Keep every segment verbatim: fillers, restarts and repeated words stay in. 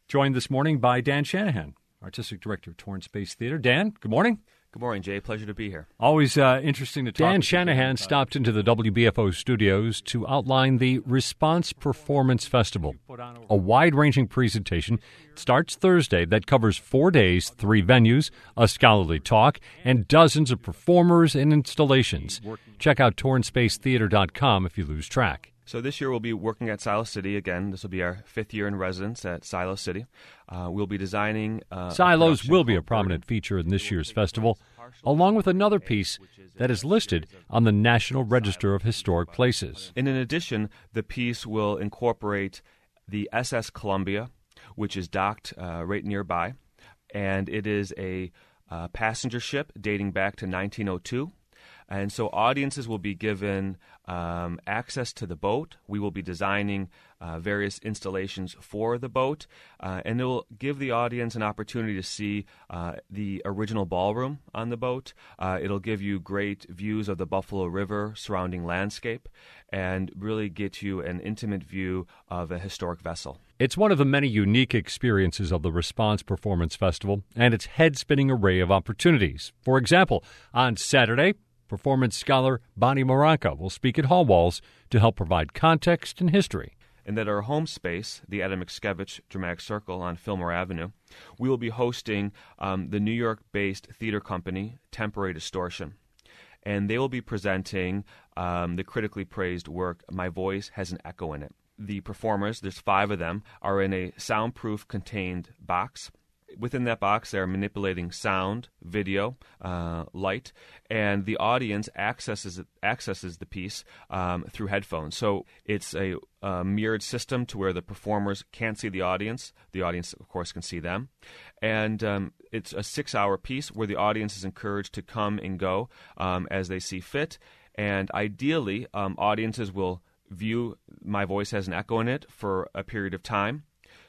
Joined this morning by Dan Shanahan, Artistic Director of Torrance Space Theater. Dan, good morning. Good morning, Jay. Pleasure to be here. Always uh, interesting to talk. Dan Shanahan stopped into the W B F O studios to outline the Response Performance Festival, a wide-ranging presentation. It starts Thursday that covers four days, three venues, a scholarly talk, and dozens of performers and installations. Check out torrance space theater dot com if you lose track. So this year we'll be working at Silo City again. This will be our fifth year in residence at Silo City. Uh, we'll be designing... Uh, Silos will be a prominent feature in this year's festival, along with another piece that is listed on the National Register of Historic Places. And in addition, the piece will incorporate the S S Columbia, which is docked uh, right nearby. And it is a uh, passenger ship dating back to nineteen oh two. And so audiences will be given um, access to the boat. We will be designing uh, various installations for the boat, uh, and it will give the audience an opportunity to see uh, the original ballroom on the boat. Uh, it'll give you great views of the Buffalo River surrounding landscape and really get you an intimate view of a historic vessel. It's one of the many unique experiences of the Response Performance Festival and its head-spinning array of opportunities. For example, on Saturday, performance scholar Bonnie Moranca will speak at Hall Walls to help provide context and history. And at our home space, the Adam Mickiewicz Dramatic Circle on Fillmore Avenue, we will be hosting um, the New York-based theater company Temporary Distortion. And they will be presenting um, the critically praised work, My Voice Has an Echo in It. The performers, there's five of them, are in a soundproof contained box. Within that box, they're manipulating sound, video, uh, light, and the audience accesses accesses the piece um, through headphones. So it's a, a mirrored system to where the performers can't see the audience. The audience, of course, can see them. And um, it's a six-hour piece where the audience is encouraged to come and go um, as they see fit. And ideally, um, audiences will view My Voice Has an Echo in It for a period of time.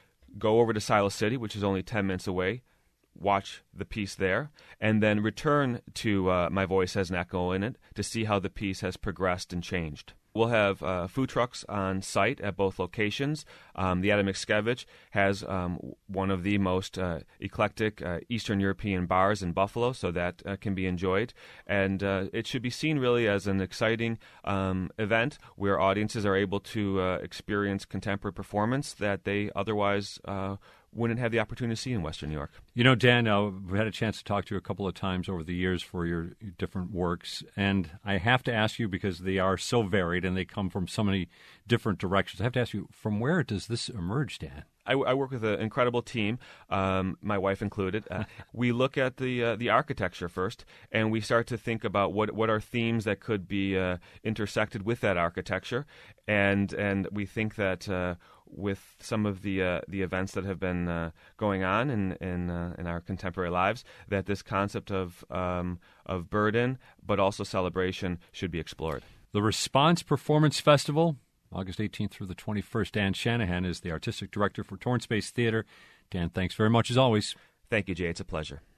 Go over to Silo City, which is only ten minutes away, watch the piece there, and then return to uh, My Voice Has an Echo in It to see how the piece has progressed and changed. We'll have uh, food trucks on site at both locations. Um, the Adam Mickiewicz has um, one of the most uh, eclectic uh, Eastern European bars in Buffalo, so that uh, can be enjoyed. And uh, it should be seen really as an exciting um, event where audiences are able to uh, experience contemporary performance that they otherwise uh, wouldn't have the opportunity to see in Western New York. You know, Dan, uh, we've had a chance to talk to you a couple of times over the years for your different works, and I have to ask you, because they are so varied and they come from so many different directions, I have to ask you, from where does this emerge, Dan? I, I work with an incredible team, um, my wife included. Uh, we look at the uh, the architecture first, and we start to think about what, what are themes that could be uh, intersected with that architecture, and and we think that uh, with some of the uh, the events that have been uh, going on in in, uh, in our contemporary lives, that this concept of um, of burden but also celebration should be explored. The Response Performance Festival, August eighteenth through the twenty-first. Dan Shanahan is the Artistic Director for Torrance Space Theater. Dan, thanks very much as always. Thank you, Jay. It's a pleasure.